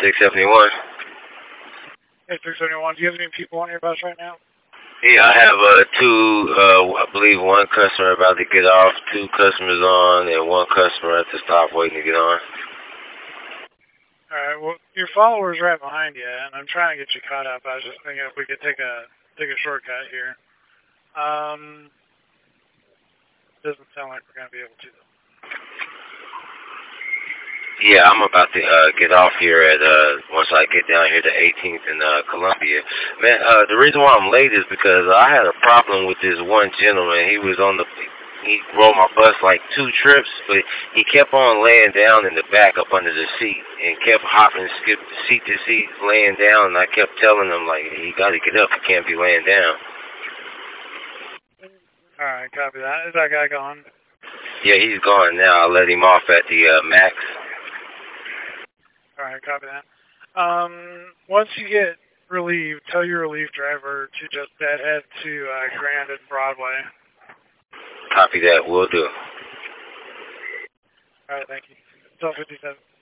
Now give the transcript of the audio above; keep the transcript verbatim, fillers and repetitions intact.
six seventy-one. Hey, six seventy-one, do you have any people on your bus right now? Yeah, I have uh, two, uh, I believe one customer about to get off, two customers on, and one customer at the stop waiting to get on. Alright, well, your follower's right behind you, and I'm trying to get you caught up. I was just thinking if we could take a take a shortcut here. Um, doesn't sound like we're going to be able to, though. Yeah, I'm about to uh, get off here at, uh, once I get down here to eighteenth and uh, Columbia. Man, uh, the reason why I'm late is because I had a problem with this one gentleman. He was on the, he rode my bus like two trips, but he kept on laying down in the back up under the seat and kept hopping, skip seat to seat, laying down. And I kept telling him, like, he got to get up. He can't be laying down. Alright, copy that. Is that guy gone? Yeah, he's gone now. I let him off at the uh, Max. Alright, copy that. Um, once you get relieved, tell your relief driver to just deadhead to uh, Grand and Broadway. Copy that. Will do. Alright, thank you. It's all fifty-seven.